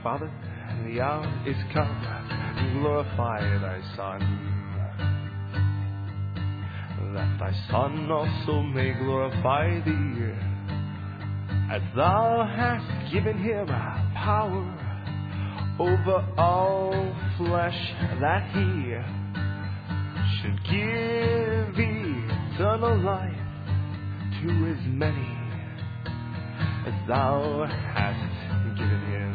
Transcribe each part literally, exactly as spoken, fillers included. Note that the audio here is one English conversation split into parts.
Father, the hour is come, glorify thy Son, that thy Son also may glorify thee, as thou hast given him power over all flesh, that he should give eternal life to as many as thou hast given him.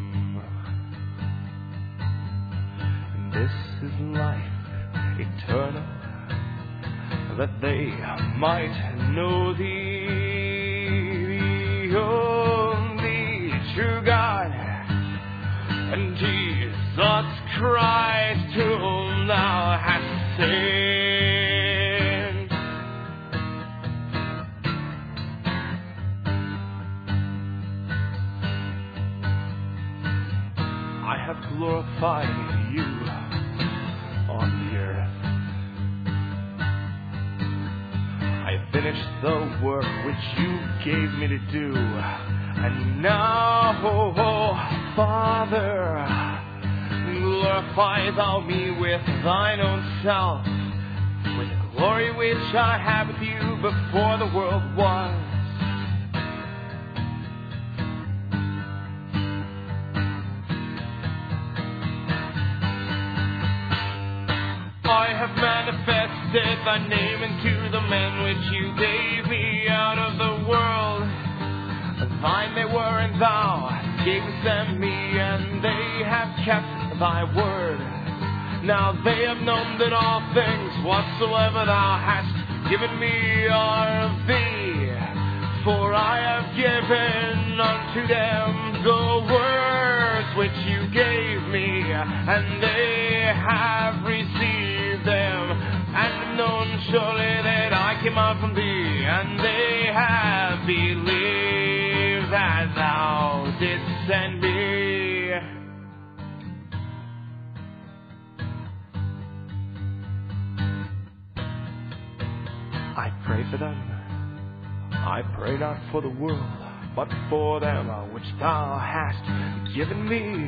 And this is life eternal, that they might know thee, the only true God, and Jesus Christ, whom thou hast sent. I have glorified you on the earth. I have finished the work which you gave me to do. And now, oh, oh, Father, glorify thou me with thine own self, with the glory which I had with you before the world was. I have manifested thy name into the men which you gave me out of the world. Thine they were, and thou gavest them me, and they have kept thy word. Now they have known that all things whatsoever thou hast given me are of thee. For I have given unto them the words which you gave me, and they have received them, and have known surely that I came out from thee, and they have believed that thou didst send me. I pray for them. I pray not for the world, but for them which thou hast given me.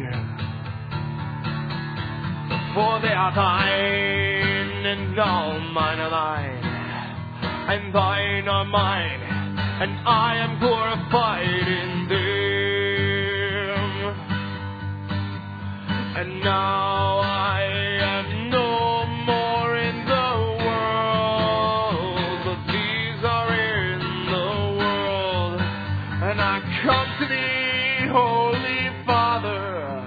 For they are thine, and all mine are thine, and thine are mine, and I am glorified in them. And now I am no more in the world, but these are in the world. And I come to thee, Holy Father,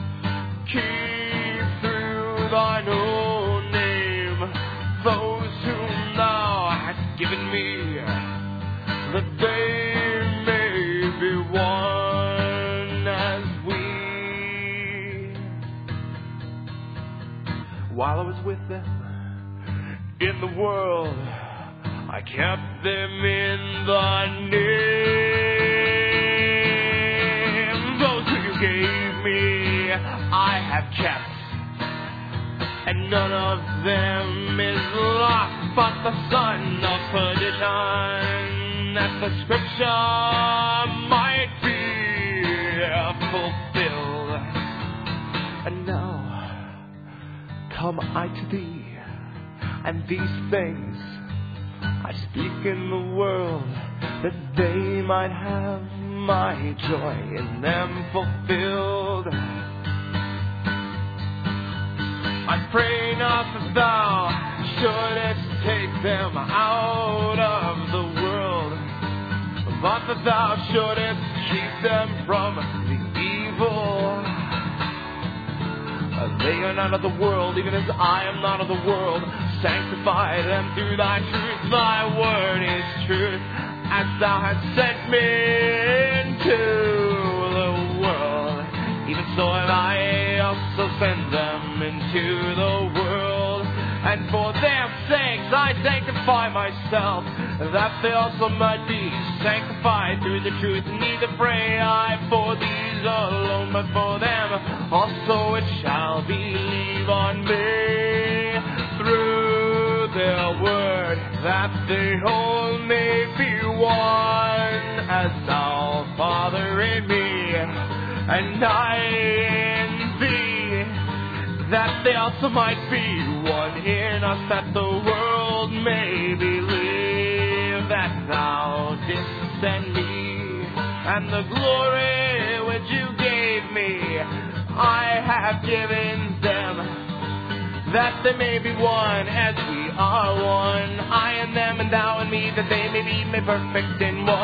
keep through thine own name those whom thou hast given me, that they may be one as we. While I was with them in the world, I kept them in thy name. Those who you gave me, I have kept, and none of them is lost but the son of perdition, that the scripture might be fulfilled. And now come I to thee, and these things I speak in the world, that they might have my joy in them fulfilled. I pray not that thou shouldest take them out of the world, but that thou shouldest keep them from the evil. They are not of the world, even as I am not of the world. Sanctify them through thy truth. Thy word is truth. As thou hast sent me into the world, even so have I also sent them into the world. And for their sakes I sanctify myself, that they also might be sanctified through the truth. Neither pray I for these alone, but for them also it shall believe on me through their word, that they all may be one, as thou, Father, in me, and I also might be one in us, that the world may believe that thou didst send me, and the glory which you gave me I have given them, that they may be one as we are one, I and them and thou and me, that they may be made perfect in one,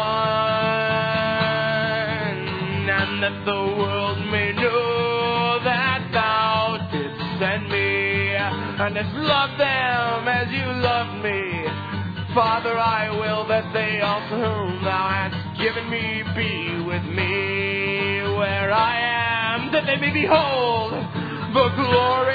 and that the world may know that thou didst send me, and hast loved them as you loved me. Father, I will that they also whom thou hast given me be with me where I am, that they may behold the glory